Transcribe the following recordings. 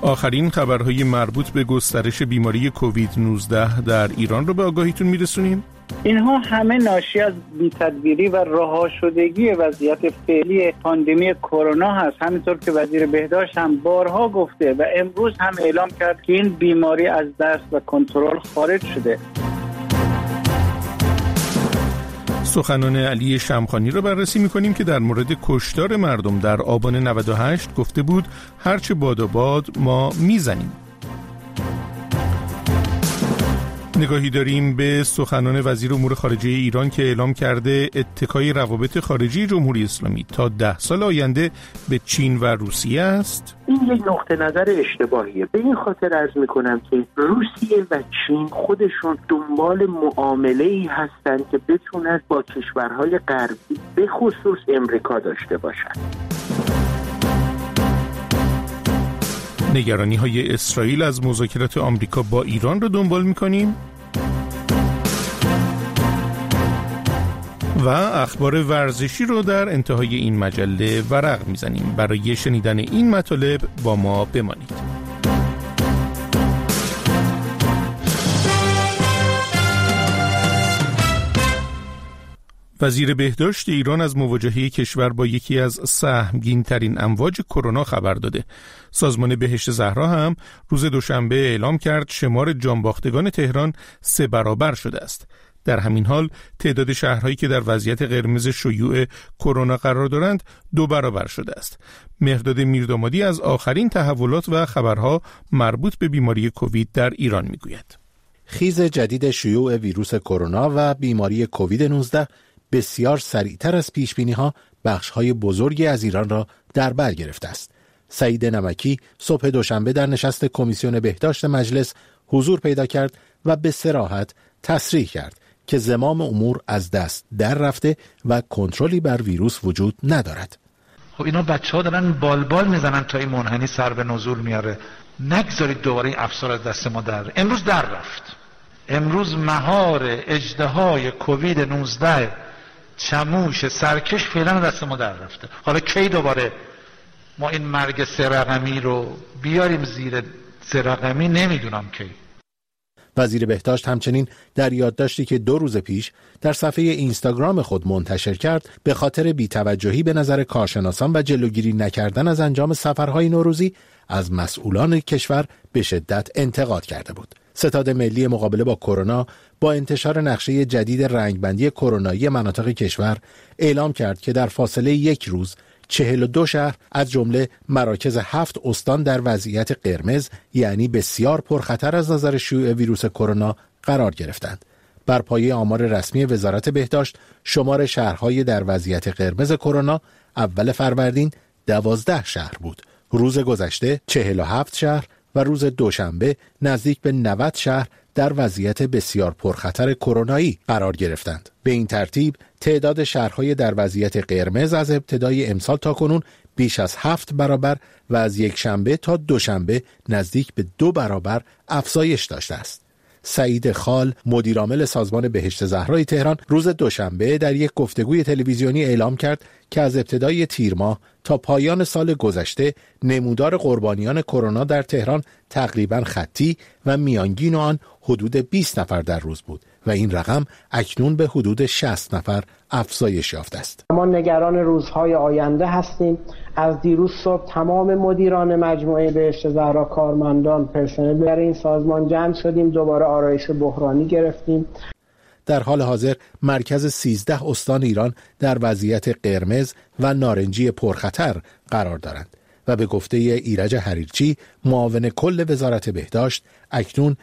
آخرین خبرهای مربوط به گسترش بیماری کووید 19 در ایران رو به آگاهیتون میرسونیم. اینها همه ناشی از بی‌تدبیری و رها شدگی وضعیت فعلی پاندمی کرونا هست. همینطور که وزیر بهداشت هم بارها گفته و امروز هم اعلام کرد که این بیماری از دست و کنترل خارج شده. سخنان علی شمخانی رو بررسی می‌کنیم که در مورد کشتار مردم در آبان 98 گفته بود هرچه باد و باد ما میزنیم. نگاهی داریم به سخنان وزیر امور خارجه ایران که اعلام کرده اتکای روابط خارجی جمهوری اسلامی تا 10 سال آینده به چین و روسیه است. این یک نقطه نظر اشتباهیه. به این خاطر عرض میکنم که روسیه و چین خودشون دنبال معامله‌ای هستند که بتونن با کشورهای غربی به خصوص امریکا داشته باشن. نگرانی های اسرائیل از مذاکرات آمریکا با ایران رو دنبال میکنیم و اخبار ورزشی رو در انتهای این مجله ورق میزنیم. برای شنیدن این مطالب با ما بمانید. وزیر بهداشت ایران از مواجهه کشور با یکی از سهمگین‌ترین امواج کرونا خبر داده. سازمان بهشت زهرا هم روز دوشنبه اعلام کرد شمار جانباختگان تهران 3 برابر شده است. در همین حال تعداد شهرهایی که در وضعیت قرمز شیوع کرونا قرار دارند 2 برابر شده است. مهرداد میردامادی از آخرین تحولات و خبرها مربوط به بیماری کووید در ایران میگوید. خیز جدید شیوع ویروس کرونا و بیماری کووید 19 بسیار سریعتر از پیشبینی‌ها بخش‌های بزرگی از ایران را در بر گرفته است. سعید نمکی صبح دوشنبه در نشست کمیسیون بهداشت مجلس حضور پیدا کرد و به صراحت تصریح کرد که زمام امور از دست در رفته و کنترلی بر ویروس وجود ندارد. خب اینا بچه‌ها دارن بالبال میزنن تا این منحنی سر به نزول میاره. نگذارید دوباره این افسار از دست ما در امروز در رفت. امروز مهار اژدهای کووید 19 چموش سرکش فعلا دست ما در رفته. حالا کی دوباره ما این مرگ 3 رقمی رو بیاریم زیر 3 رقمی نمیدونم کی. وزیر بهداشت همچنین در یادداشتی که 2 روز پیش در صفحه اینستاگرام خود منتشر کرد به خاطر بی‌توجهی به نظر کارشناسان و جلوگیری نکردن از انجام سفرهای نوروزی از مسئولان کشور به شدت انتقاد کرده بود. ستاد ملی مقابله با کرونا با انتشار نقشه جدید رنگبندی کرونایی مناطق کشور اعلام کرد که در فاصله 1 روز 42 شهر از جمله مراکز 7 استان در وضعیت قرمز یعنی بسیار پرخطر از نظر شیوع ویروس کرونا قرار گرفتند. بر پایه آمار رسمی وزارت بهداشت شمار شهرهای در وضعیت قرمز کرونا اول فروردین 12 شهر بود. روز گذشته 47 شهر و روز دوشنبه نزدیک به 90 شهر در وضعیت بسیار پرخطر کرونایی قرار گرفتند. به این ترتیب تعداد شهرهای در وضعیت قرمز از ابتدای امسال تا کنون بیش از 7 برابر و از یک شنبه تا دوشنبه نزدیک به 2 برابر افزایش داشته است. سعید خال مدیرعامل سازمان بهشت زهرای تهران روز دوشنبه در یک گفتگوی تلویزیونی اعلام کرد که از ابتدای تیر ماه تا پایان سال گذشته نمودار قربانیان کرونا در تهران تقریباً خطی و میانگین آن حدود 20 نفر در روز بود و این رقم اکنون به حدود 60 نفر افزایش یافته است. ما نگران روزهای آینده هستیم. از دیروز صبح تمام مدیران مجموعه بهشت زهرا، کارمندان، پرسنل در این سازمان جمع شدیم، دوباره آرایش بحرانی گرفتیم. در حال حاضر مرکز 13 استان ایران در وضعیت قرمز و نارنجی پرخطر قرار دارند و به گفته ایرج حریرچی معاون کل وزارت بهداشت اکنون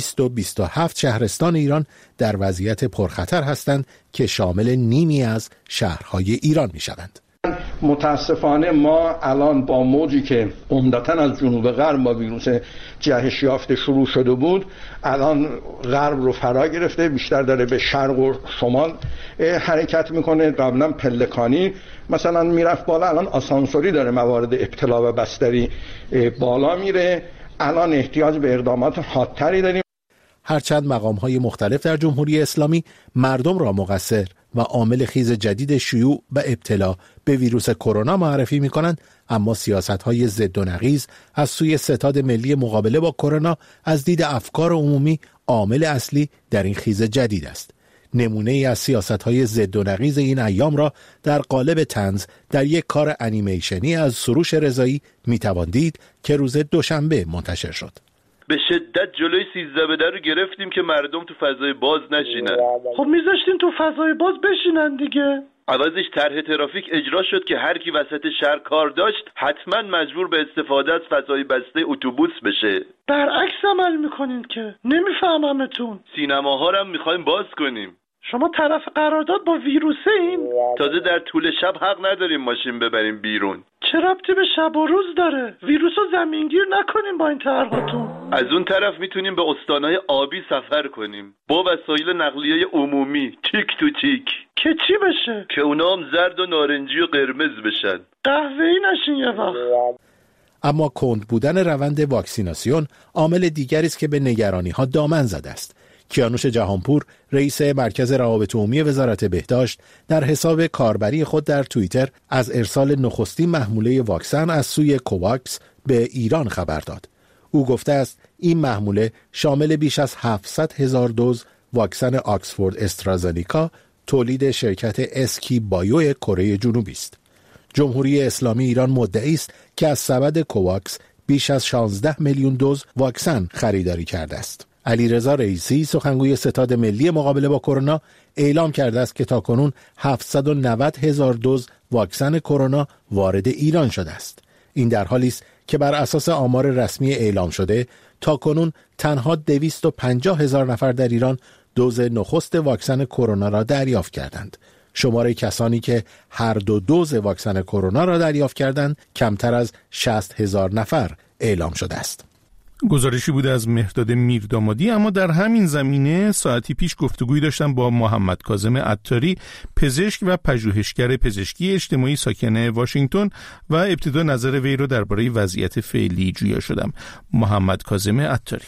227 شهرستان ایران در وضعیت پرخطر هستند که شامل نیمی از شهرهای ایران می شوند. متاسفانه ما الان با موجی که عمدتاً از جنوب غرب با ویروس جهش یافته شروع شده بود الان غرب رو فرا گرفته، بیشتر داره به شرق و شمال حرکت میکنه. قبلا پلکانی مثلا میرفت بالا، الان آسانسوری داره موارد ابتلا و بستری بالا میره. الان احتیاج به اقدامات حادتری داریم. هرچند مقام‌های مختلف در جمهوری اسلامی مردم را مقصر و عامل خیز جدید شیوع و ابتلا به ویروس کرونا معرفی می‌کنند، اما سیاست‌های ضد و نقیض از سوی ستاد ملی مقابله با کرونا از دید افکار عمومی عامل اصلی در این خیز جدید است. نمونه ای از سیاست‌های ضد و نقیض این ایام را در قالب طنز در یک کار انیمیشنی از سروش رضایی می‌توان دید که روز دوشنبه منتشر شد. به شدت جلوی 13 بدر رو گرفتیم که مردم تو فضای باز نشینن. خب میذاشتین تو فضای باز بشینن دیگه. عوضش طرح ترافیک اجرا شد که هر کی وسط شهر کار داشت حتما مجبور به استفاده از فضای بسته اتوبوس بشه. برعکس عمل میکنین که نمیفهممتون. سینماها رو هم میخوایم باز کنیم. شما طرف قرارداد با ویروسه این؟ تازه در طول شب حق نداریم ماشین ببریم بیرون. چه ربطی به شب و روز داره؟ ویروسو زمینگیر نکنین با این طرحاتون. از اون طرف میتونیم به استانهای آبی سفر کنیم با وسایل نقلیه عمومی تیک تو تیک. که چی بشه؟ که اونا هم زرد و نارنجی و قرمز بشن. قهوه‌ای نشین یه وقت. اما کند بودن روند واکسیناسیون عامل دیگری است که به نگرانی‌ها دامن زده است. کیانوش جهانپور، رئیس مرکز روابط عمومی وزارت بهداشت، در حساب کاربری خود در توییتر از ارسال نخستین محموله واکسن از سوی کوواکس به ایران خبر داد. او گفته است این محموله شامل بیش از 700,000 دوز واکسن آکسفورد استرازنیکا تولید شرکت اسکی بایو کره جنوبی است. جمهوری اسلامی ایران مدعی است که از سبد کوواکس بیش از 16 میلیون دوز واکسن خریداری کرده است. علیرضا رئیسی، سخنگوی ستاد ملی مقابله با کرونا، اعلام کرده است که تاکنون 790,000 دوز واکسن کرونا وارد ایران شده است. این در حالی است که بر اساس آمار رسمی اعلام شده تاکنون تنها 250,000 نفر در ایران دوز نخست واکسن کرونا را دریافت کردند. شماره کسانی که هر دو دوز واکسن کرونا را دریافت کردند کمتر از 60,000 نفر اعلام شده است. گزارشی بوده از مهرداد میردامادی. اما در همین زمینه ساعتی پیش گفتگویی داشتم با محمد کاظم عطاری، پزشک و پژوهشگر پزشکی اجتماعی ساکن واشنگتن، و ابتدا نظر وی رو درباره وضعیت فعلی جویا شدم. محمد کاظم عطاری: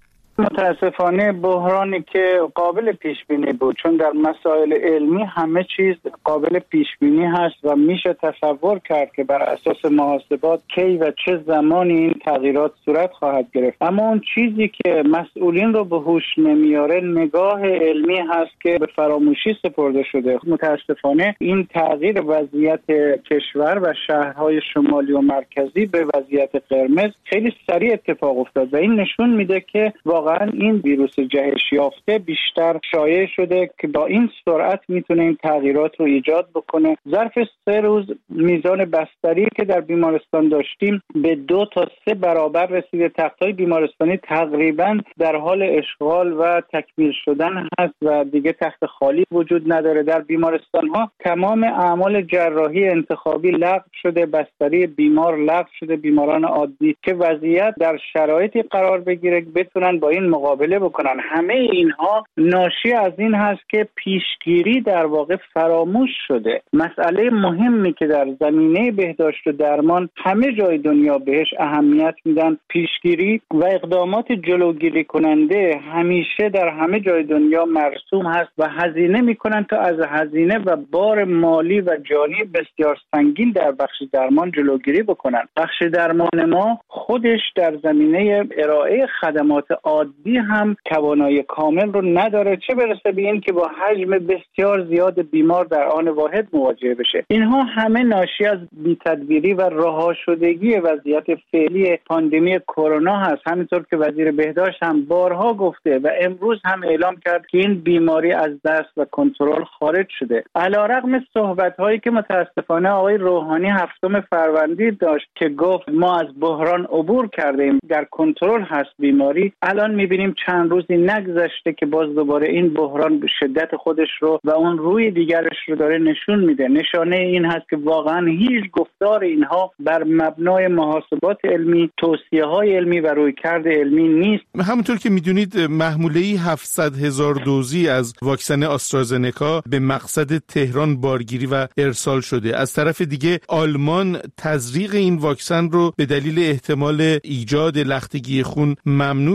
متاسفانه بحرانی که قابل پیش بینی بود، چون در مسائل علمی همه چیز قابل پیش بینی هست و میشه تصور کرد که بر اساس محاسبات کی و چه زمانی این تغییرات صورت خواهد گرفت. اما اون چیزی که مسئولین رو به هوش نمیاره نگاه علمی هست که به فراموشی سپرده شده. متاسفانه این تغییر وضعیت کشور و شهرهای شمالی و مرکزی به وضعیت قرمز خیلی سریع اتفاق افتاد و این نشون میده که واقعا این ویروس جهش یافته بیشتر شایع شده که با این سرعت میتونه این تغییرات رو ایجاد بکنه. ظرف 3 روز میزان بستری که در بیمارستان داشتیم به 2 تا 3 برابر رسیده. تخت‌های بیمارستانی تقریبا در حال اشغال و تکمیل شدن هست و دیگه تخت خالی وجود نداره. در بیمارستان‌ها تمام اعمال جراحی انتخابی لغو شده، بستری بیمار لغو شده، بیماران عادی که وضعیت در شرایطی قرار بگیره بتونن با این مقابله بکنن. همه اینها ناشی از این هست که پیشگیری در واقع فراموش شده. مسئله مهمی که در زمینه بهداشت و درمان همه جای دنیا بهش اهمیت میدن، پیشگیری و اقدامات جلوگیری کننده همیشه در همه جای دنیا مرسوم هست و هزینه میکنن تا از هزینه و بار مالی و جانی بسیار سنگین در بخش درمان جلوگیری بکنن. بخش درمان ما خودش در زمینه ارائه خدمات عادی هم توانایی کامل رو نداره، چه برسه به این که با حجم بسیار زیاد بیمار در آن واحد مواجه بشه. اینها همه ناشی از بی‌تدبیری و رها شدگی وضعیت فعلی پاندمی کرونا هست. همینطور که وزیر بهداشت هم بارها گفته و امروز هم اعلام کرد که این بیماری از دست و کنترل خارج شده. علیرغم صحبت‌هایی که متاسفانه آقای روحانی 7 فروردین داشت که گفت ما از بحران عبور کردیم، در کنترل هست بیماری، الان می‌بینیم چند روزی نگذشته که باز دوباره این بحران به شدت خودش رو و اون روی دیگرش رو داره نشون میده. نشانه این هست که واقعا هیچ گفتار اینها بر مبنای محاسبات علمی، توصیه‌های علمی و رویکرد علمی نیست. همونطور که میدونید محموله‌ای 700,000 دوزی از واکسن آسترازنکا به مقصد تهران بارگیری و ارسال شده. از طرف دیگه آلمان تزریق این واکسن رو به دلیل احتمال ایجاد لختگی خون ممنوع اعلام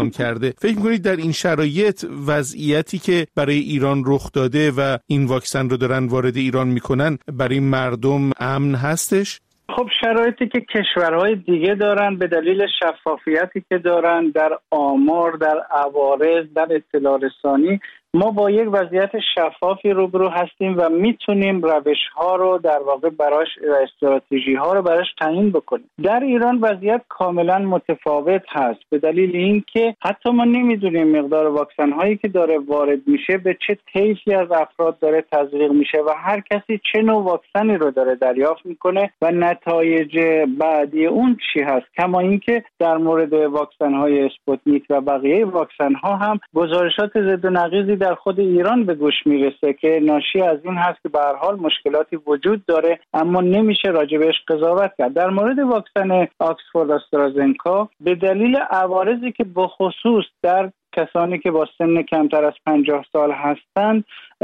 اعلام کرده. فکر می‌کنید در این شرایط وضعیتی که برای ایران رخ داده و این واکسن رو دارن وارد ایران میکنن برای مردم امن هستش؟ خب شرایطی که کشورهای دیگه دارن به دلیل شفافیتی که دارن در آمار، در عوارض، در اطلاع رسانی، ما با یک وضعیت شفافی روبرو هستیم و میتونیم روش‌ها رو در واقع براش و استراتژی‌ها رو براش تعیین بکنیم. در ایران وضعیت کاملا متفاوت هست به دلیل اینکه حتی ما نمیدونیم مقدار واکسن هایی که داره وارد میشه به چه طیفی از افراد داره تزریق میشه و هر کسی چه نوع واکسنی رو داره دریافت میکنه و نتایج بعدی اون چی هست. کما اینکه در مورد واکسن های اسپوتنیک و بقیه واکسن ها هم گزارشات ضد و نقیضی در خود ایران به گوش میرسه که ناشی از این هست که به هر حال مشکلاتی وجود داره اما نمیشه راجع بهش قضاوت کرد. در مورد واکسن آکسفورد آسترازنکا به دلیل عوارضی که به خصوص در کسانی که با سن کمتر از 50 سال هستند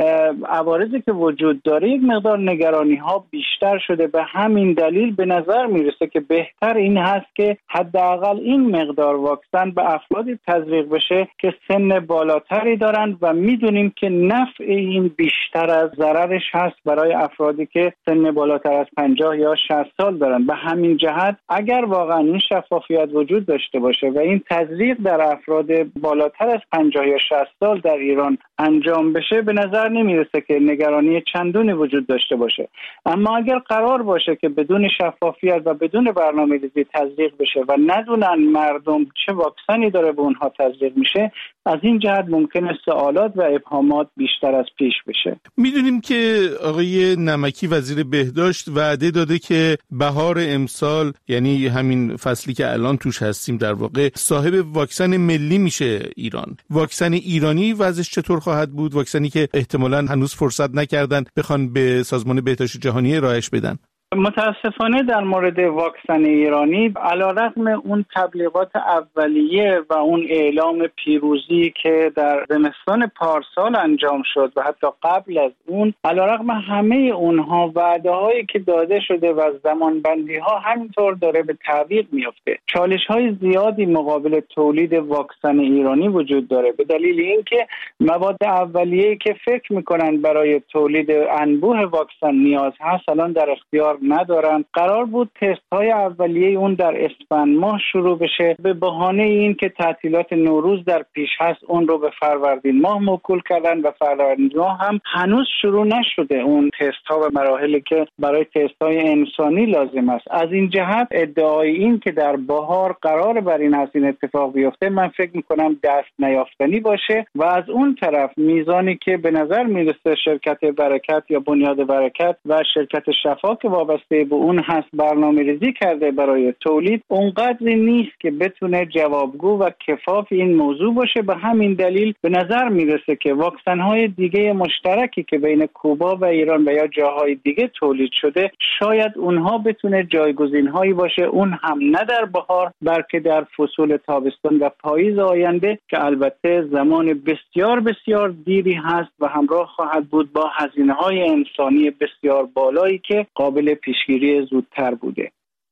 عوارضی که وجود داره یک مقدار نگرانی ها بیشتر شده. به همین دلیل به نظر میرسه که بهتر این هست که حداقل این مقدار واکسن به افرادی تزریق بشه که سن بالاتری دارن و میدونیم که نفع این بیشتر از ضررش هست برای افرادی که سن بالاتر از 50 یا 60 سال دارن. به همین جهت اگر واقعا این شفافیت وجود داشته باشه و این تزریق در افراد بالاتر از 50 یا 60 سال در ایران انجام بشه به نظر نمیرسه که نگرانی چندانی وجود داشته باشه. اما اگر قرار باشه که بدون شفافیت و بدون برنامه‌ریزی تزریق بشه و ندونن مردم چه واکسنی داره به اونها تزریق میشه، از این جهت ممکنه سوالات و ابهامات بیشتر از پیش بشه. میدونیم که آقای نمکی وزیر بهداشت وعده داده که بهار امسال، یعنی همین فصلی که الان توش هستیم، در واقع صاحب واکسن ملی میشه ایران. واکسن ایرانی وضعش چطور خواهد بود؟ واکسنی که احتمالاً هنوز فرصت نکردن بخوان به سازمان بهداشت جهانی ارائهش بدن. متاسفانه در مورد واکسن ایرانی علیرغم اون تبلیغات اولیه و اون اعلام پیروزی که در زمستان پارسال انجام شد و حتی قبل از اون، علیرغم همه اونها وعده‌هایی که داده شده و زمانبندی‌ها همینطور داره به تعویق میفته. چالش‌های زیادی مقابل تولید واکسن ایرانی وجود داره به دلیل اینکه مواد اولیه‌ای که فکر می‌کنن برای تولید انبوه واکسن نیاز هست الان در اختیار ندارن. قرار بود تست های اولیه اون در اسفند ماه شروع بشه، به بهانه این که تعطیلات نوروز در پیش هست اون رو به فروردین ماه موکول کردن و فروردین ماه هم هنوز شروع نشده اون تست ها و مراحلی که برای تست های انسانی لازم است. از این جهت ادعای این که در بهار قرار بر این هست این اتفاق بیفته من فکر میکنم دست نیافتنی باشه و از اون طرف میزانی که به نظر میرسه شرکت برکت یا بنیاد برکت و شرکت شفا که وابسته به اون هست برنامه‌ریزی کرده برای تولید اونقدری نیست که بتونه جوابگو و کفاف این موضوع باشه. به همین دلیل به نظر میرسه که واکسن‌های دیگه مشترکی که بین کوبا و ایران و یا جاهای دیگه تولید شده شاید اونها بتونه جایگزین‌هایی باشه، اون هم نه در بهار بلکه در فصول تابستان و پاییز آینده که البته زمان بسیار بسیار دیری هست و همراه خواهد بود با هزینه‌های انسانی بسیار بالایی که قابل پیشگیری زودتر بوده.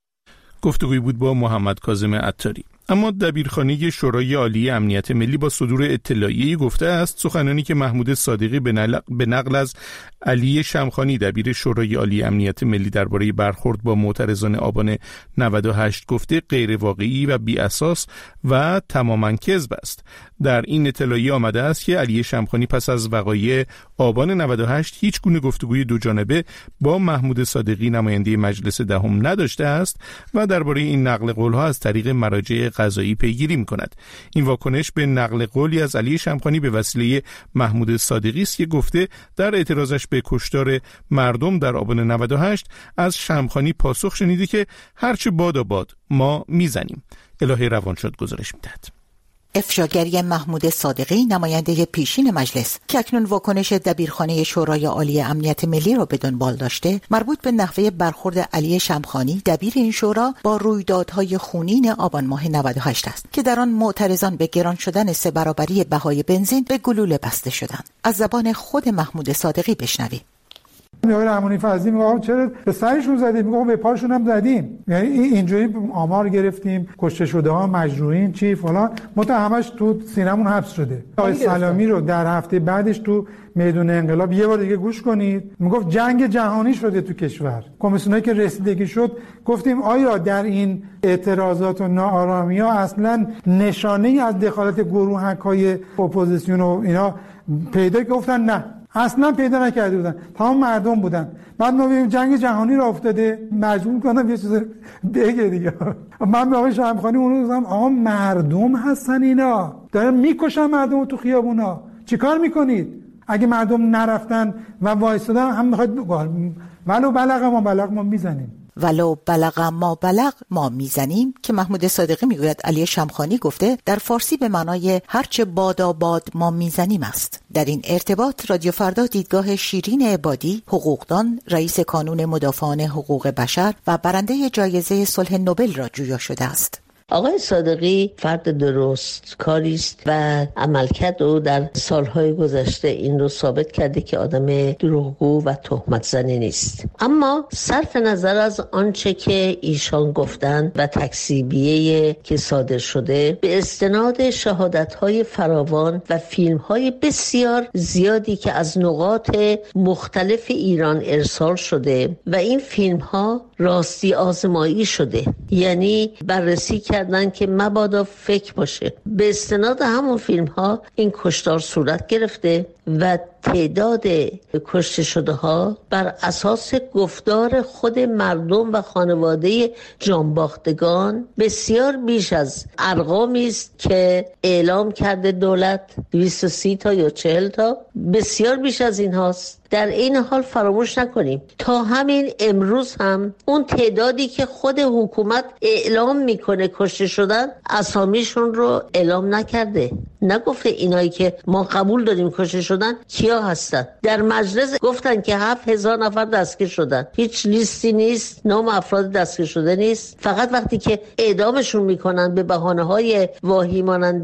گفتگوی بود با محمد کاظم عطاری. اما دبیرخانه شورای عالی امنیت ملی با صدور اطلاعیه‌ای گفته است سخنانی که محمود صادقی به نقل از علی شمخانی دبیر شورای عالی امنیت ملی درباره برخورد با معترضان آبان 98 گفته غیر واقعی و بی اساس و تماماً کذب است. در این اطلاعیه آمده است که علی شمخانی پس از وقایع آبان 98 هیچ گونه گفتگوی دوجانبه با محمود صادقی نماینده مجلس دهم نداشته است و درباره این نقل قول‌ها از طریق مراجع قضایی پیگیری می‌کند. این واکنش به نقل قولی از علی شمخانی به وسیله محمود صادقی است که گفته در اعتراضش به کشتار مردم در آبان 98 از شمخانی پاسخ شنیده که هرچه باد ما میزنیم. الهه روانشاد گزارش می‌دهد. افشاگری محمود صادقی نماینده پیشین مجلس که اکنون واکنش دبیرخانه شورای عالی امنیت ملی را به دنبال داشته مربوط به نحوه برخورد علی شمخانی دبیر این شورا با رویدادهای خونین آبان ماه 98 است که در آن معترضان به گران شدن 3 برابری بهای بنزین به گلوله بسته شدند. از زبان خود محمود صادقی بشنوید. آقای رحمانی فضلی میگه چرا به سرشون زدید؟ میگه به پاشون هم زدیم. یعنی اینجوری آمار گرفتیم کشته شده ها، مجروحین چی فلان، مت همش تو سینمون حبس شده. آقای سلامی رو در هفته بعدش تو میدون انقلاب یه بار دیگه گوش کنید، میگفت جنگ جهانی شده تو کشور. کمیسیونی که رسیدگی شد گفتیم آیا در این اعتراضات و ناآرامی‌ها اصلا نشانه‌ای از دخالت گروهک‌های اپوزیسیون و اینا پیدا؟ گفتن نه، اصلا پیدا نکرده بودن، تمام مردم بودن. بعد ما ببینیم جنگ جهانی را افتاده، مجبور کنم یه چیز بگه دیگه. من به آقای شمخانی اون روز آقا مردم هستن اینا، دارن میکشن مردم تو خیابونا، چیکار میکنید؟ اگه مردم نرفتن و وایسادن هم میخواید ولو بلغ ما میزنیم. ولو بلغ ما میزنیم که محمود صادقی میگوید علی شمخانی گفته در فارسی به معنای هرچه باد ما میزنیم است. در این ارتباط رادیو فردا دیدگاه شیرین عبادی، حقوقدان، رئیس کانون مدافعان حقوق بشر و برنده جایزه صلح نوبل را جویا شده است. آقای صادقی فرد درست کاری است و عملکرد او در سالهای گذشته این رو ثابت کرده که آدم دروغگو و تهمت زنی نیست. اما صرف نظر از آنچه که ایشان گفتند و تکذیبیه که صادر شده، به استناد شهادت‌های فراوان و فیلم‌های بسیار زیادی که از نقاط مختلف ایران ارسال شده و این فیلم‌ها راستی آزمایی شده، یعنی بررسی کردن که مبادا فکر باشه. به استناد همون فیلم ها این کشتار صورت گرفته و تعداد کشته شده ها بر اساس گفتار خود مردم و خانواده جانباختگان بسیار بیش از ارقامی است که اعلام کرده دولت، 230 تا یا 40 تا، بسیار بیش از این هاست. در این حال فراموش نکنیم تا همین امروز هم اون تعدادی که خود حکومت اعلام میکنه کشته شدن اسامیشون رو اعلام نکرده، نگفته اینایی که ما قبول داریم کشته شدن کیا هستن. در مجلس گفتن که 7000 نفر دستگیر شدن، هیچ لیستی نیست، نام افراد دستگیر شده نیست، فقط وقتی که اعدامشون میکنن به بهانه‌های واهی مانند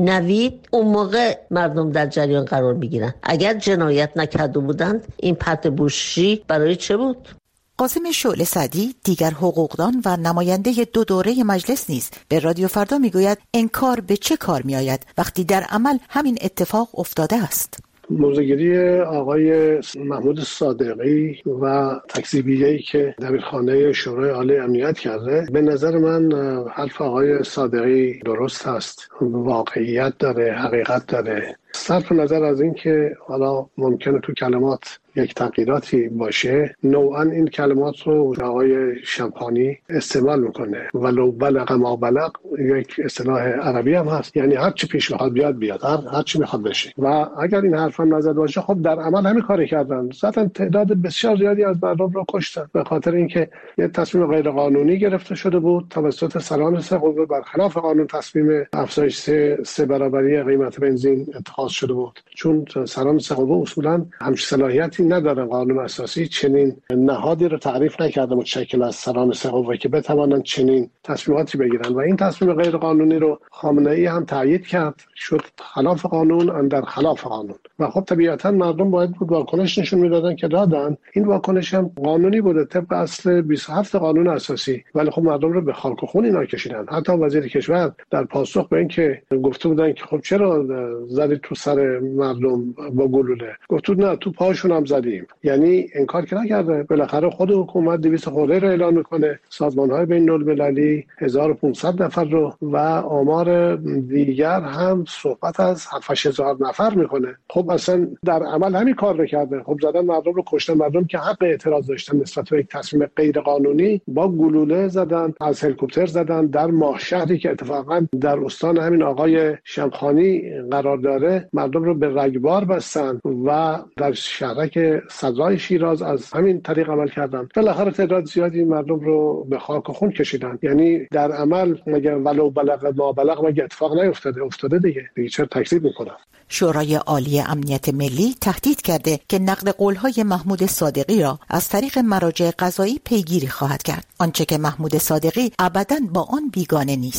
نوید، اون موقع مردم در جریان قرار میگیرن. اگر جنایت نکرده بودن این پرت بوشی برای چه بود؟ قاسم شعله سعدی، دیگر حقوقدان و نماینده 2 دوره مجلس نیز به رادیو فردا میگوید انکار به چه کار میآید وقتی در عمل همین اتفاق افتاده است. موضع‌گیری آقای محمود صادقی و تکذیبیه‌ای که دبیرخانه شورای عالی امنیت کرده، به نظر من حرف آقای صادقی درست است، واقعیت داره، حقیقت داره. صرف نظر از این که حالا ممکنه تو کلمات یک تغییراتی باشه، نوعا این کلمات رو آقای شمخانی استعمال میکنه. ولو بلغ ما بلغ یک اصطلاح عربی هم هست، یعنی هر چی پیش میخواد بیاد، هر چی میخواد بشه. و اگر این حرف هم نزد باشه، خب در عمل همین کاری کردن، ذاتاً تعداد بسیار زیادی از مردم رو کشتن به خاطر اینکه یه تصمیم غیر قانونی گرفته شده بود توسط سران سقوط، برخلاف قانون تصمیم افزایش 3 برابری قیمت بنزین اتخاذ شده بود، چون سران سقوط اصولاً همچین صلاحیتی نداره. قانون اساسی چنین نهادی رو تعریف نکرده متشکل از سران سقوط که بتوانند چنین تصمیماتی بگیرن و این تصمیم غیر قانونی رو خامنه‌ای هم تایید کرد، شد خلاف قانون اندر خلاف قانون. و خب طبیعتاً مردم باید بود واکنش نشون میدادن که دادن. این واکنش هم قانونی بوده طبق اصل 27 قانون اساسی، ولی خب مردم رو به خاک و خون اینا کشیدن. حتی وزیر کشور در پاسخ به این که گفته بودن که خب چرا زدید تو سر مردم با گلوله، گفت نه تو پاشون هم زدیم. یعنی انکار که نکرده. بالاخره خود حکومت 200 خورده رو اعلام میکنه، سازمان‌های بین‌المللی 1500 نفر رو و آمار دیگر هم صحبت از 7000 نفر میکنه. خب اصلا در عمل همین کار رو کرده. خب زدن مردم رو، کشتن مردم که حق اعتراض داشتن نسبت به یک تصمیم غیر قانونی، با گلوله زدن، از هلیکوپتر زدن در ماه شهری که اتفاقا در استان همین آقای شمخانی قرار داره، مردم رو به رگبار بستن و در شهرک صدرای شیراز از همین طریق عمل کردن. بالاخره تعداد زیادی مردم رو به خاک و خون کشیدن. یعنی در عمل مگه ولو بلغ ما بلغ مگه اتفاق نیفتاده؟ افتاده دیگه چرا تکذیب میکنن؟ شورای عالی امنیت ملی تهدید کرده که نقد قولهای محمود صادقی را از طریق مراجع قضایی پیگیری خواهد کرد، آنچه که محمود صادقی ابداً با آن بیگانه نیست.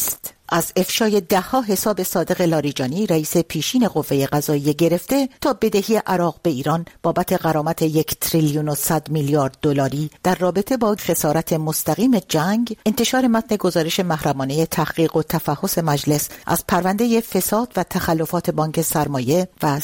از افشای ده‌ها حساب صادق لاریجانی رئیس پیشین قوه قضاییه گرفته تا بدهی عراق به ایران بابت غرامت 1,100 میلیارد دلاری در رابطه با خسارت مستقیم جنگ، انتشار متن گزارش محرمانه تحقیق و تفحص مجلس از پرونده فساد و تخلفات بانک سرمایه و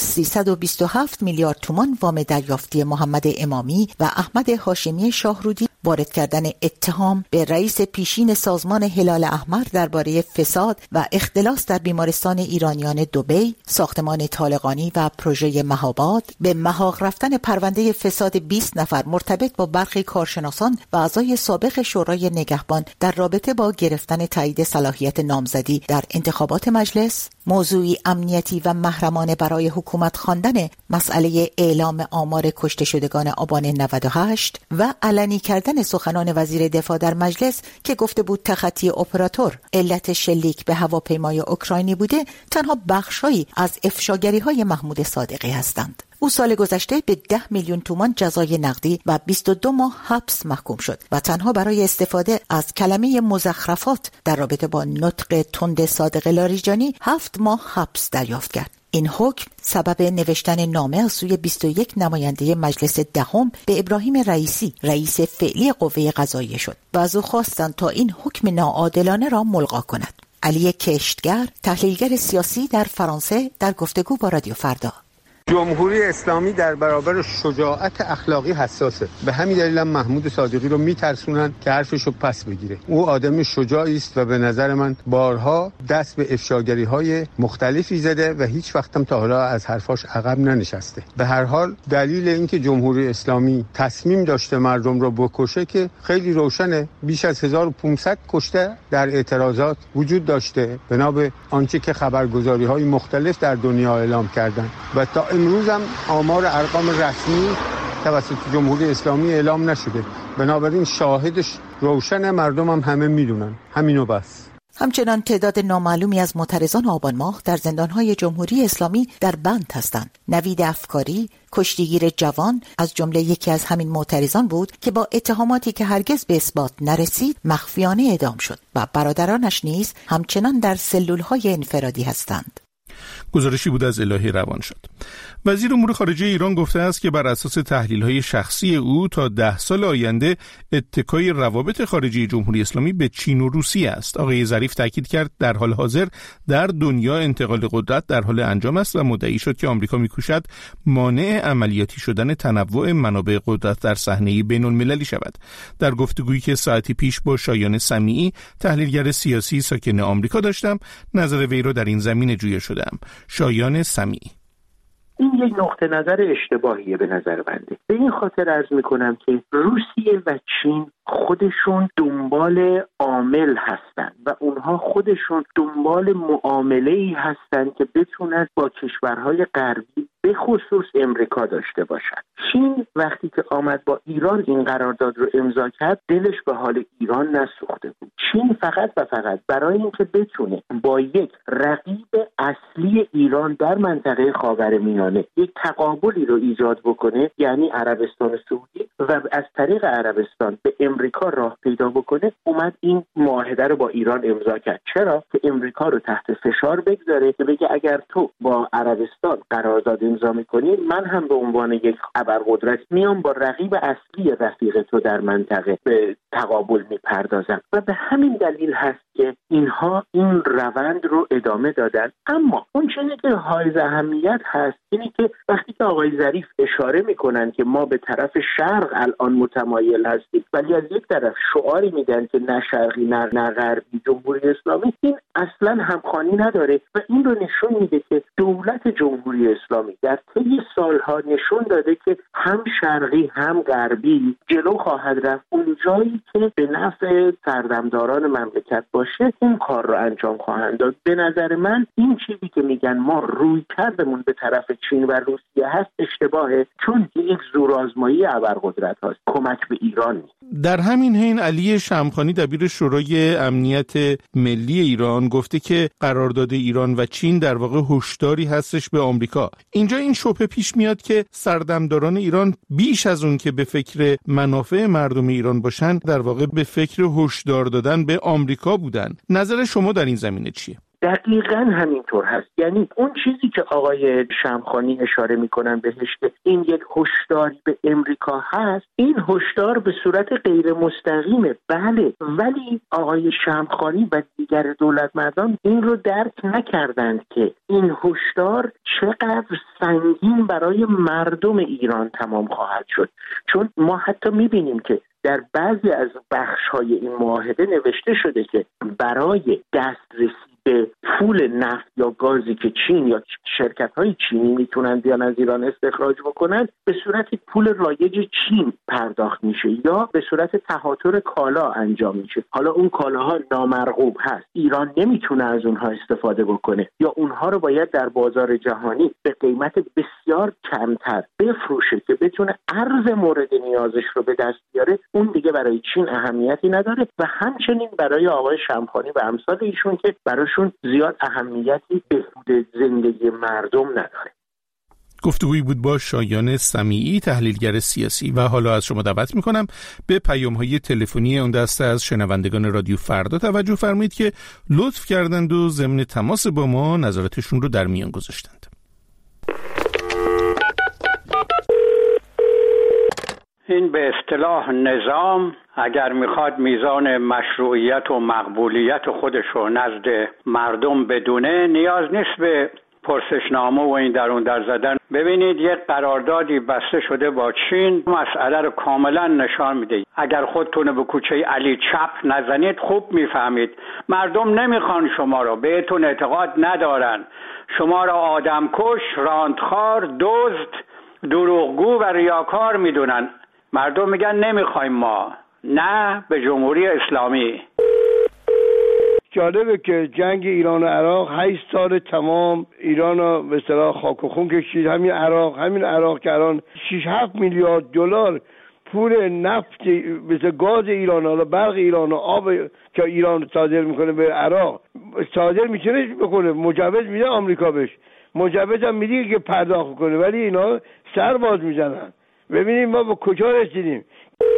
327 میلیارد تومان وام دریافتی محمد امامی و احمد هاشمی شاهرودی، وارد کردن اتهام به رئیس پیشین سازمان هلال احمر درباره فساد و اختلاس در بیمارستان ایرانیان دبی، ساختمان طالقانی و پروژه مهاباد، به محاق رفتن پرونده فساد 20 نفر مرتبط با برخی کارشناسان و اعضای سابق شورای نگهبان در رابطه با گرفتن تایید صلاحیت نامزدی در انتخابات مجلس، موضوعی امنیتی و محرمانه برای حکومت خواندن مسئله اعلام آمار کشته شدگان آبان 98 و علنی کردن سخنان وزیر دفاع در مجلس که گفته بود تخطی اپراتور علت شلیک به هواپیمای اوکراینی بوده، تنها بخشایی از افشاگری‌های محمود صادقی هستند. او سال گذشته به 10 میلیون تومان جزای نقدی و 22 ماه حبس محکوم شد و تنها برای استفاده از کلمه مزخرفات در رابطه با نطق تند صادق لاریجانی 7 ماه حبس دریافت کرد. این حکم سبب نوشتن نامه از سوی 21 نماینده مجلس دهم به ابراهیم رئیسی، رئیس فعلی قوه قضاییه شد و از او خواستند تا این حکم ناعادلانه را ملغا کند. علی کشتگر، تحلیلگر سیاسی در فرانسه، در گفتگو با رادیو فردا: جمهوری اسلامی در برابر شجاعت اخلاقی حساسه. به همین دلیل هم محمود صادقی رو میترسونن که حرفشو پس بگیره. او آدم شجاعی است و به نظر من بارها دست به افشاگری‌های مختلفی زده و هیچ وقت هم تا حالا از حرفاش عقب ننشسته. به هر حال دلیل اینکه جمهوری اسلامی تصمیم داشته مردم رو بکشه که خیلی روشنه. بیش از 1500 کشته در اعتراضات وجود داشته بنا به آنچه که خبرگزاری‌های مختلف در دنیا اعلام کردند و تا امروز هم آمار ارقام رسمی توسط جمهوری اسلامی اعلام نشده. بنابراین شاهدش روشن، مردم هم همه میدونن. همینو بس. همچنان تعداد نامعلومی از معترضان آبان ماه در زندانهای جمهوری اسلامی در بند هستند. نوید افکاری، کشتیگیر جوان، از جمله یکی از همین معترضان بود که با اتهاماتی که هرگز به اثبات نرسید مخفیانه اعدام شد و برادرانش نیز همچنان در سلولهای انفرادی هستند. گزارشی بود از الهی روانشاد. وزیر امور خارجه ایران گفته است که بر اساس تحلیل‌های شخصی او تا 10 سال آینده اتکای روابط خارجی جمهوری اسلامی به چین و روسیه است. آقای ظریف تاکید کرد در حال حاضر در دنیا انتقال قدرت در حال انجام است و مدعی شد که آمریکا می‌کوشد مانع عملیاتی شدن تنوع منابع قدرت در صحنه بین‌المللی شود. در گفتگویی که ساعتی پیش با شایان سمیعی، تحلیلگر سیاسی ساکن آمریکا داشتم، نظر وی را در این زمینه جویا شدم. شایان سمیعی: این یک نقطه نظر اشتباهیه به نظر بنده. به این خاطر عرض میکنم که روسیه و چین خودشون دنبال عامل هستن و اونها خودشون دنبال معامله‌ای هستن که بتونن با کشورهای غربی به خصوص امریکا داشته باشن. چین وقتی که آمد با ایران این قرارداد رو امضا کرد، دلش به حال ایران نسوخته بود. چین فقط و فقط برای اینکه بتونه با یک رقیب اصلی ایران در منطقه خاورمیانه یک تقابلی رو ایجاد بکنه، یعنی عربستان سعودی، و از طریق عربستان به امریکا راه پیدا بکنه، اومد این معاهده رو با ایران امضا کرد. چرا؟ که امریکا رو تحت فشار بگذاره که بگه اگر تو با عربستان قرارداد امضا می‌کنی، من هم به عنوان یک ابرقدرت میام با رقیب اصلی رفیق تو در منطقه به تقابل میپردازم. و به همین دلیل هست که اینها این روند رو ادامه دادن. اما اون چیزی که حائز اهمیت هست اینه که وقتی که آقای ظریف اشاره میکنن که ما به طرف شرق الان متمایل هستیم، ولی از یک طرف شعاری میدن که نه شرقی نه غربی جمهوری اسلامی، این اصلا همخوانی نداره و این رو نشون میده که دولت جمهوری اسلامی در طی سالها نشون داده که هم شرقی هم غربی جلو خواهد رفت. اون جایی که به نفع سردمداران مملکت باشه اون کار رو انجام خواهند داد. به نظر من این چیزی که میگن ما روی کردمون به طرف چین و روسیه هست اشتباهه، چون یک زورآزمایی ابرقدرت هست، کمک به ایران نیست. در همین حین علی شمخانی دبیر شورای امنیت ملی ایران گفته که قرارداد ایران و چین در واقع هشداری هستش به آمریکا. اینجا این شبهه پیش میاد که سردمداران ایران بیش از اون که به فکر منافع مردم ایران باشن، در واقع به فکر هشدار دادن به آمریکا بودن. بودن. نظر شما در این زمینه چیه؟ دقیقاً همینطور هست. یعنی اون چیزی که آقای شمخانی اشاره میکنن بهش که این یک هشداری به امریکا هست، این هشدار به صورت غیر مستقیمه، بله، ولی آقای شمخانی و دیگر دولتمردان این رو درک نکردند که این هشدار چقدر سنگین برای مردم ایران تمام خواهد شد. چون ما حتی میبینیم که در بعضی از بخش‌های این معاهده نوشته شده که برای دسترسی به پول نفت یا گازی که چین یا شرکت‌های چینی میتونن بیان از ایران استخراج بکنن به صورت پول رایج چین پرداخت میشه یا به صورت تهاتر کالا انجام میشه. حالا اون کالاها نامرغوب هست، ایران نمیتونه از اونها استفاده بکنه یا اونها رو باید در بازار جهانی به قیمت بسیار کمتر بفروشه که بتونه ارز مورد نیازش رو به دست بیاره. اون دیگه برای چین اهمیتی نداره و همچنین برای آقای شمخانی و امثال ایشون که براشون زیاد اهمیتی بهبود زندگی مردم نداره. گفتگویی بود با شایان سمیعی، تحلیلگر سیاسی. و حالا از شما دعوت میکنم به پیام‌های تلفنی اون دسته از شنوندگان رادیو فردا توجه فرمایید که لطف کردند و ضمن تماس با ما نظراتشون رو در میان گذاشتند. این به اصطلاح نظام اگر میخواد میزان مشروعیت و مقبولیت خودش رو نزد مردم بدونه، نیاز نیست به پرسشنامه و این در اون در زدن. ببینید یک قراردادی بسته شده با چین، مسئله رو کاملا نشان میده. اگر خودتون به کوچه علی چپ نزنید خوب میفهمید مردم نمیخوان شما رو، بهتون اعتقاد ندارن، شما رو آدمکش، راندخوار، دزد، دروغگو و ریاکار میدونن. مردم میگن نمیخوایم ما، نه به جمهوری اسلامی. جالبه که جنگ ایران و عراق 8 سال تمام ایران رو به اصطلاح خاک و خون کشید. همین عراق که الان 6-7 میلیارد دلار پول نفت مثل گاز ایران، حالا برق ایران و آب که ایران صادر میکنه به عراق صادر میتونه بکنه، مجوز میده آمریکا بهش، مجوز هم میده که پرداخت کنه، ولی اینا سر باز میزنن. ببینیم ما به کجا رسیدیم.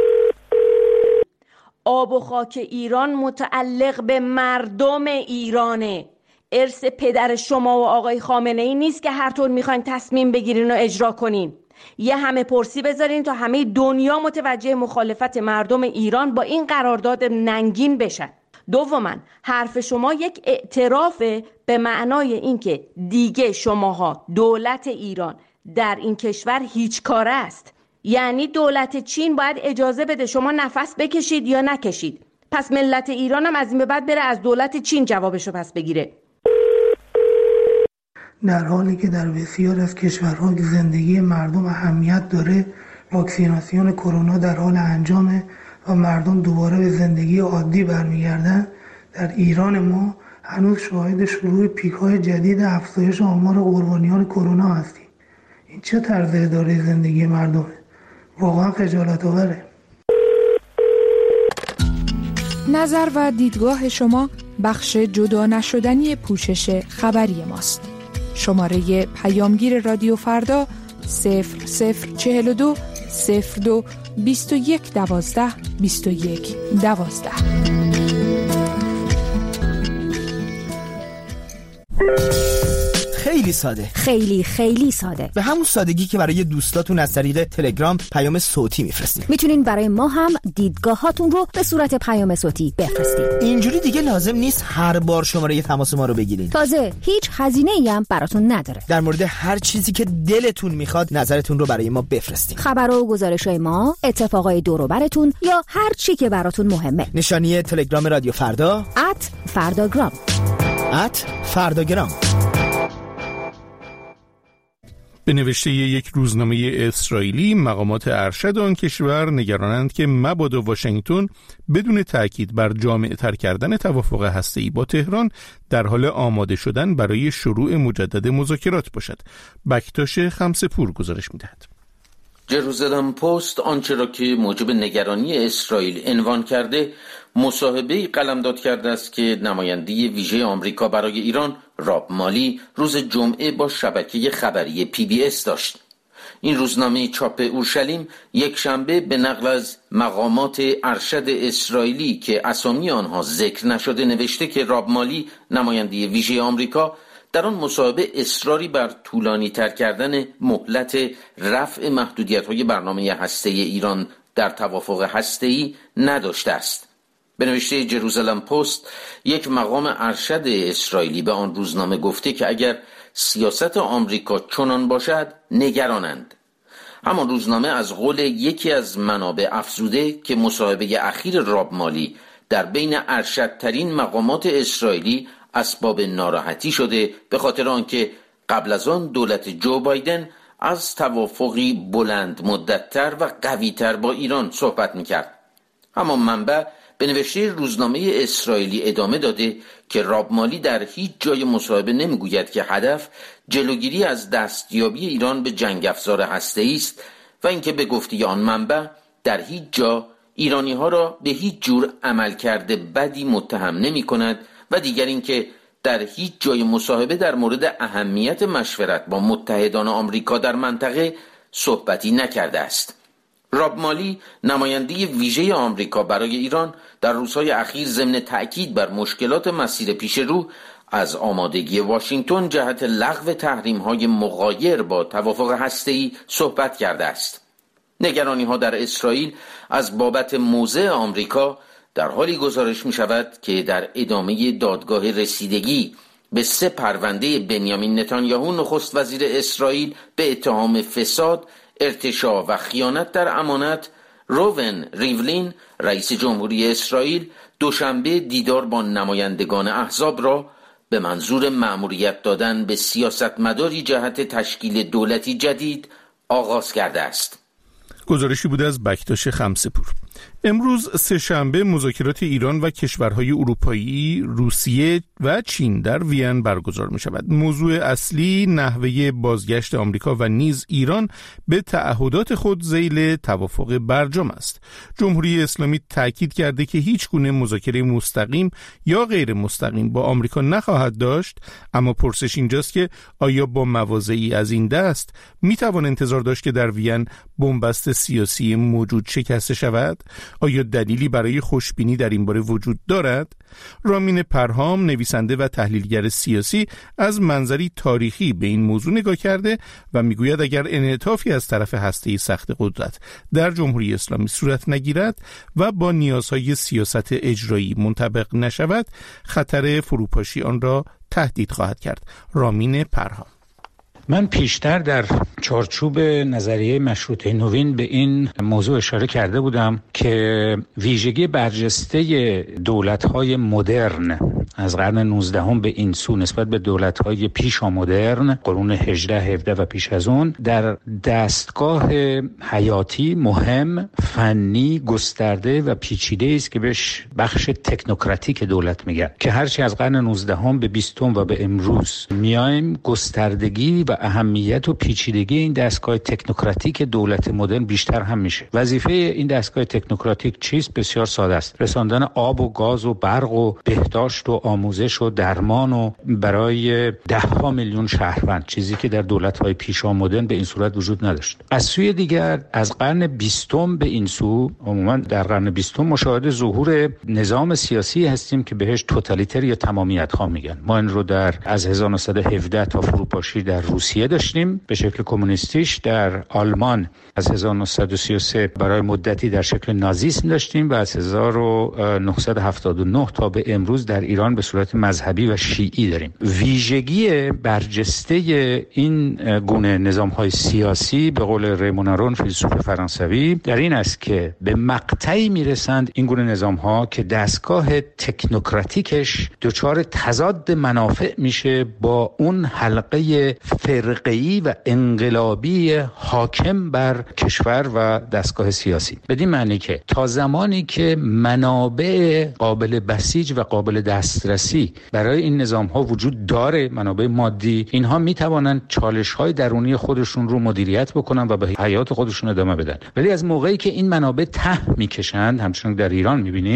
آب و خاک ایران متعلق به مردم ایرانه. ارث پدر شما و آقای خامنه ای نیست که هر طور میخواین تصمیم بگیرین و اجرا کنین. یه همه پرسی بذارین تا همه دنیا متوجه مخالفت مردم ایران با این قرارداد ننگین بشن. دوما حرف شما یک اعترافه به معنای اینکه دیگه شماها دولت ایران در این کشور هیچ کاره است. یعنی دولت چین باید اجازه بده شما نفس بکشید یا نکشید. پس ملت ایران هم از این به بعد بره از دولت چین جوابشو پس بگیره. در حالی که در بسیار از کشورها زندگی مردم اهمیت داره، واکسیناسیون کرونا در حال انجامه و مردم دوباره به زندگی عادی برمیگردن، در ایران ما هنوز شاهد شروع پیک‌های جدید افزایش آمار قربانیان کرونا هستیم. این چه طرز اداره زندگی مردمه؟ واقعا خجالت آوره. نظر و دیدگاه شما بخش جدا نشدنی پوشش خبری ماست. شماره پیامگیر رادیو فردا 0042 02 21 12 21 12. خیلی ساده، خیلی ساده، به همون سادگی که برای دوستاتون از طریق تلگرام پیام صوتی میفرستید. میتونین برای ما هم دیدگاهاتون رو به صورت پیام صوتی بفرستید. اینجوری دیگه لازم نیست هر بار شماره تماس ما رو بگیرید. تازه هیچ هزینه‌ای هم براتون نداره. در مورد هر چیزی که دلتون میخواد نظرتون رو برای ما بفرستید. خبرها و گزارش‌های ما، اتفاقای دور و براتون یا هر چی که براتون مهمه. نشانی تلگرام رادیو فردا @فرداگرام. @فرداگرام. به نوشته یک روزنامه اسرائیلی، مقامات ارشد آن کشور نگرانند که مبادا واشنگتن بدون تأکید بر جامع‌تر کردن توافق هسته‌ای با تهران در حال آماده شدن برای شروع مجدد مذاکرات باشد. بکتاش خمسه‌پور گزارش می‌دهد. جروزالم پست آنچه را که موجب نگرانی اسرائیل عنوان کرده، مصاحبه‌ای قلمداد کرده است که نماینده ویژه آمریکا برای ایران راب مالی روز جمعه با شبکه خبری PBS داشت. این روزنامه چاپ اورشلیم یک شنبه به نقل از مقامات ارشد اسرائیلی که اسامی آنها ذکر نشده نوشته که راب مالی، نماینده ویژه آمریکا، در آن مصاحبه اصراری بر طولانی تر کردن مهلت رفع محدودیت‌های برنامه هسته‌ای ایران در توافق هسته‌ای نداشته است. به نوشته جروزالم پست، یک مقام ارشد اسرائیلی به آن روزنامه گفته که اگر سیاست آمریکا چنان باشد نگرانند. همان روزنامه از قول یکی از منابع افزوده که مصاحبه اخیر راب مالی در بین ارشدترین مقامات اسرائیلی اسباب ناراحتی شده، به خاطر آنکه قبل از آن دولت جو بایدن از توافقی بلند مدت‌تر و قوی‌تر با ایران صحبت می‌کرد. اما منبع به نوشته روزنامه اسرائیلی ادامه داده که راب مالی در هیچ جای مصاحبه نمیگوید که هدف جلوگیری از دستیابی ایران به جنگ افزار هسته‌ای است و اینکه به گفته آن منبع در هیچ جا ایرانی‌ها را به هیچ جور عملکرد بدی متهم نمی‌کند و دیگر اینکه در هیچ جای مصاحبه در مورد اهمیت مشورت با متحدان آمریکا در منطقه صحبتی نکرده است. راب مالی، نماینده ویژه آمریکا برای ایران، در روزهای اخیر ضمن تأکید بر مشکلات مسیر پیش رو از آمادگی واشنگتن جهت لغو تحریم‌های مغایر با توافق هسته‌ای صحبت کرده است. نگرانی‌ها در اسرائیل از بابت موضع آمریکا در حالی گزارش می شود که در ادامه دادگاه رسیدگی به 3 پرونده بنیامین نتانیاهو نخست وزیر اسرائیل به اتهام فساد، ارتشاء و خیانت در امانت، روون ریولین رئیس جمهوری اسرائیل دوشنبه دیدار با نمایندگان احزاب را به منظور مأموریت دادن به سیاستمداری جهت تشکیل دولتی جدید آغاز کرده است. گزارشی بوده از بکتاش خمسه‌پور. امروز سه‌شنبه مذاکرات ایران و کشورهای اروپایی، روسیه و چین در وین برگزار می شود. موضوع اصلی نحوه بازگشت آمریکا و نیز ایران به تعهدات خود ذیل توافق برجام است. جمهوری اسلامی تاکید کرده که هیچ گونه مذاکره مستقیم یا غیر مستقیم با آمریکا نخواهد داشت، اما پرسش اینجاست که آیا با مواضعی از این دست می توان انتظار داشت که در وین بنبست سیاسی موجود شکسته شود؟ آیا دلیلی برای خوشبینی در این باره وجود دارد؟ رامین پرهام، نویسنده و تحلیلگر سیاسی، از منظری تاریخی به این موضوع نگاه کرده و میگوید اگر انعطافی از طرف هسته سخت قدرت در جمهوری اسلامی صورت نگیرد و با نیازهای سیاست اجرایی منطبق نشود، خطر فروپاشی آن را تهدید خواهد کرد. رامین پرهام: من پیشتر در چارچوب نظریه مشروطه نوین به این موضوع اشاره کرده بودم که ویژگی برجسته دولت‌های مدرن از قرن 19 به این سو نسبت به دولت‌های پیشا مدرن، قرون 18 17 و پیش از اون، در دستگاه حیاتی مهم، فنی، گسترده و پیچیده است که بهش بخش تکنوکراتیک دولت میگن، که هرچی از قرن 19 به 20 و به امروز میایم، گستردگی و اهمیت و پیچیدگی این دستگاه تکنوکراتیک دولت مدرن بیشتر هم میشه. وظیفه این دستگاه تکنوکراتیک چیست؟ بسیار ساده است: رساندن آب و گاز و برق و بهداشت و آموزش و درمان و برای 10 میلیون شهروند، چیزی که در دولت‌های پیشا مدرن به این صورت وجود نداشت. از سوی دیگر از قرن 20 به این سو، عموما در قرن 20 مشاهده ظهور نظام سیاسی هستیم که بهش توتالیتر یا تمامیت خواه میگن. ما این رو از 1917 تا فروپاشی در روسیه داشتیم به شکل کمونیستیش، در آلمان از 1933 برای مدتی در شکل نازیسم داشتیم و از 1979 تا به امروز در ایران به صورت مذهبی و شیعی داریم. ویژگی برجسته این گونه نظام‌های سیاسی به قول ریمون آرون، فیلسوف فرانسوی، در این است که به مقطعی میرسند این گونه نظام‌ها که دستگاه تکنوکراتیکش دچار تضاد منافع میشه با اون حلقه فرقه‌ای و انقلابی حاکم بر کشور و دستگاه سیاسی. بدین معنی که تا زمانی که منابع قابل بسیج و قابل دسترسی برای این نظام‌ها وجود داره، منابع مادی، اینها میتوانند چالش‌های درونی خودشون رو مدیریت بکنن و به حیات خودشون ادامه بدن. ولی از موقعی که این منابع ته میکشند، همچنان در ایران میبینیم،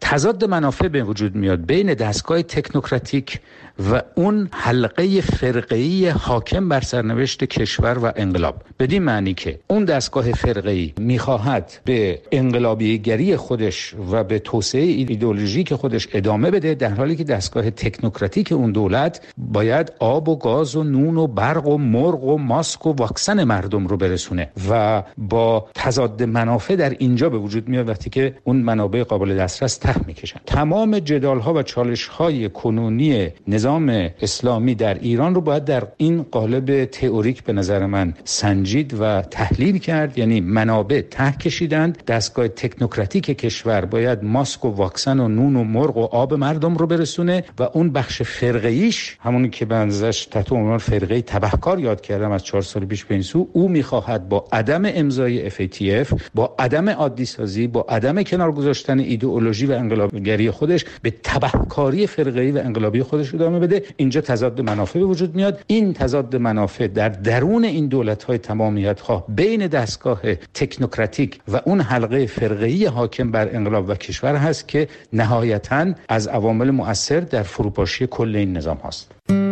تضاد منافع به وجود میاد بین دستگاه تکنوکراتیک و اون حلقه فرقه‌ای حاکم بر سرنوشت کشور و انقلاب. بدین معنی که اون دستگاه فرقه‌ای میخواهد به انقلابیگری خودش و به توسعه ایدئولوژیک خودش ادامه بده، در حالی که دستگاه تکنوکراتیک اون دولت باید آب و گاز و نون و برق و مرغ و ماسک و واکسن مردم رو برسونه و با تضاد منافع در اینجا به وجود میاد وقتی که اون منابع قابل دسترس ته میکشن. تمام جدال‌ها و چالش‌های کنونی نظام اسلامی در ایران رو باید در این قالب تئوریک به نظر من سنجید و تحلیل کرد. یعنی منابع ته کشیدند، دستگاه تکنوکراتیک کشور باید ماسک و واکسن و نون و مرغ و آب مردم رو برسونه و اون بخش فرقه‌ایش، همونی که بنزش تحت عنوان فرقه تبهکار یاد کردم از 4 سال پیش به این سو، او میخواهد با عدم امضای FATF، با عدم عادی سازی، با عدم کنار گذاشتن ایدئولوژی و انقلابگری خودش به تبهکاری فرقه‌ای و انقلابی خودش ادامه بده. اینجا تضاد منافع به وجود میاد. این تضاد منافع در درون این دولت‌های تمامیت‌خواه بین دستگاه تکنوکراتیک و اون حلقه فرقه‌ای حاکم بر انقلاب و کشور هست که نهایتاً از عوامل مؤثر در فروپاشی کل این نظام هست.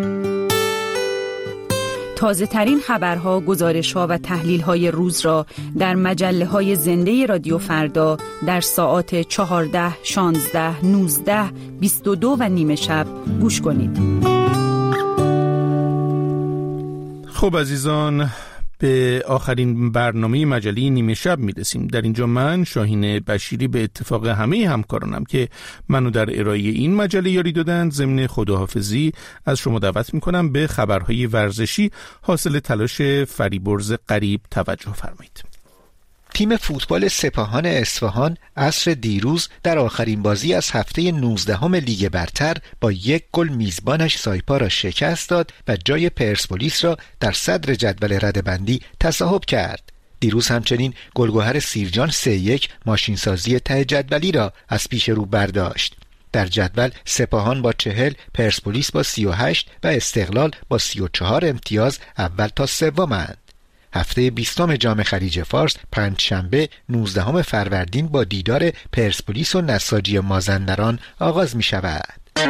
تازه ترین خبرها، گزارش‌ها و تحلیل‌های روز را در مجله‌های زنده رادیو فردا در ساعات 14، 16، 19، 22 و نیم شب گوش کنید. خب عزیزان، به آخرین برنامه مجله نیمه شب میرسیم. در اینجا من شاهین بشیری به اتفاق همه همکارانم که منو در ارائه این مجله یاری دادند ضمن خداحافظی از شما دعوت میکنم به خبرهای ورزشی حاصل تلاش فریبرز غریب توجه فرمایید. تیم فوتبال سپاهان اصفهان عصر دیروز در آخرین بازی از هفته 19 لیگ برتر با 1 گل میزبانش سایپا را شکست داد و جای پرسپولیس را در صدر جدول رده‌بندی تصاحب کرد. دیروز همچنین گلگهر سیرجان 3-1 ماشینسازی ته جدولی را از پیش رو برداشت. در جدول سپاهان با 40، پرسپولیس با 38 و استقلال با 34 امتیاز اول تا سومند. هفته 20 جام خلیج فارس پنجشنبه 19 فروردین با دیدار پرسپولیس و نساجی مازندران آغاز می شود.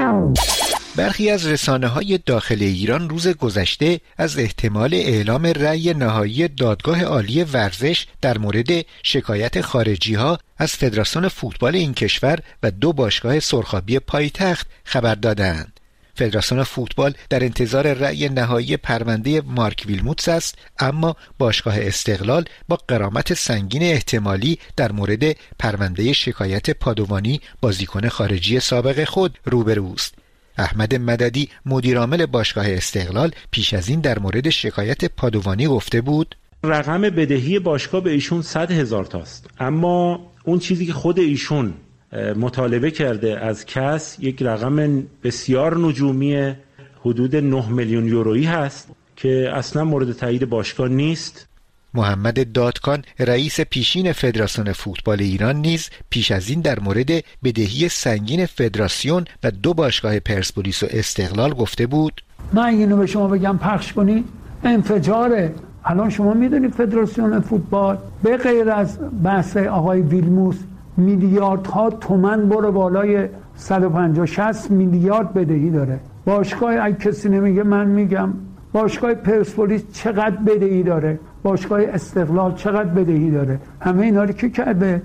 برخی از رسانه‌های داخل ایران روز گذشته از احتمال اعلام رأی نهایی دادگاه عالی ورزش در مورد شکایت خارجی‌ها از فدراسیون فوتبال این کشور و 2 باشگاه سرخابی پایتخت خبر دادند. فدراسیون فوتبال در انتظار رأی نهایی پرونده مارک ویلموتس است، اما باشگاه استقلال با غرامت سنگین احتمالی در مورد پرونده شکایت پادوانی بازیکن خارجی سابق خود روبروست. احمد مددی مدیرعامل باشگاه استقلال پیش از این در مورد شکایت پادوانی گفته بود: رقم بدهی باشگاه به ایشون 100,000 تاست، اما اون چیزی که خود ایشون مطالبه کرده از کس یک رقم بسیار نجومی حدود 9 میلیون یورویی هست که اصلا مورد تایید باشگاه نیست. محمد دادکان رئیس پیشین فدراسیون فوتبال ایران نیز پیش از این در مورد بدهی سنگین فدراسیون و 2 باشگاه پرسپولیس و استقلال گفته بود: من اینو به شما بگم پخش کنید، انفجاره. الان شما میدونید فدراسیون فوتبال به غیر از بحث آقای ویلموس میلیاردها تومان برو بالای 150-60 میلیارد بدهی داره. باشگاه اگه کسی نمیگه من میگم، باشگاه پرسپولیس چقدر بدهی داره، باشگاه استقلال چقدر بدهی داره، همه اینا رو کی کرده؟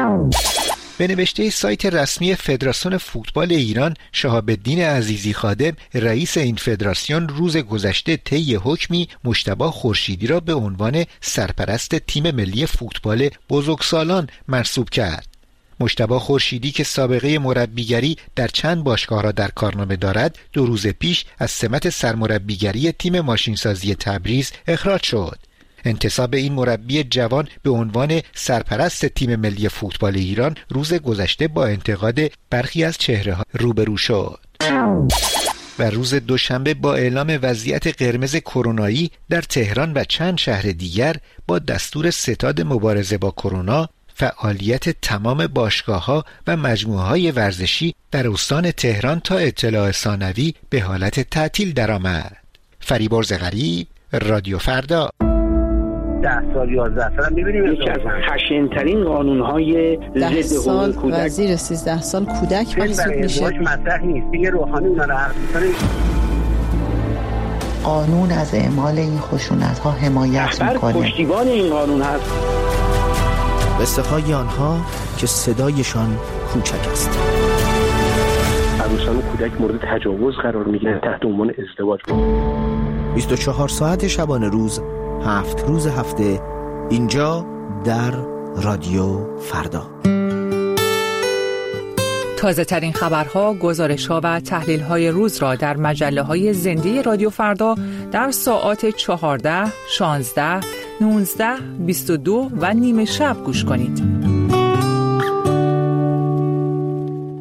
به نوشته سایت رسمی فدراسیون فوتبال ایران، شهاب الدین عزیزی خادم رئیس این فدراسیون روز گذشته طی حکمی مجتبی خورشیدی را به عنوان سرپرست تیم ملی فوتبال بزرگسالان منصوب کرد. مجتبی خورشیدی که سابقه مربیگری در چند باشگاه را در کارنامه دارد، 2 روز پیش از سمت سرمربیگری تیم ماشینسازی تبریز اخراج شد. انتصاب این مربی جوان به عنوان سرپرست تیم ملی فوتبال ایران روز گذشته با انتقاد برخی از چهره‌ها روبرو شد. و روز دوشنبه با اعلام وضعیت قرمز کرونایی در تهران و چند شهر دیگر با دستور ستاد مبارزه با کرونا، فعالیت تمام باشگاه‌ها و مجموعه‌های ورزشی در استان تهران تا اطلاع ثانوی به حالت تعطیل درآمد. فریبرز غریب، رادیو فردا. 10 سال 11 سال می‌بینیم یکی از خشن‌ترین قانون‌های ضد حقوق کودک و زیر 13 سال کودک محسوب میشه. مطرح نیست دیگه، روحانی اونا رو حرف می‌زنه. قانون از اعمال این خشونت‌ها حمایت می‌کنه. پشتیبان این قانون هست. قصه های آنها که صدایشان کوچک است. عروسان و کودک مورد تجاوز قرار میگیرن تحت عنوان ازدواج. 24 ساعت شبانه روز، 7 روز هفته، اینجا در رادیو فردا. تازه ترین خبرها، گزارش‌ها و تحلیل‌های روز را در مجله‌های زنده رادیو فردا در ساعات 14، 16، 19، 22 و نیم شب گوش کنید.